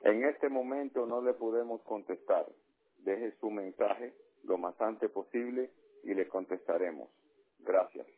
En este momento no le podemos contestar. Deje su mensaje lo más antes posible y le contestaremos. Gracias.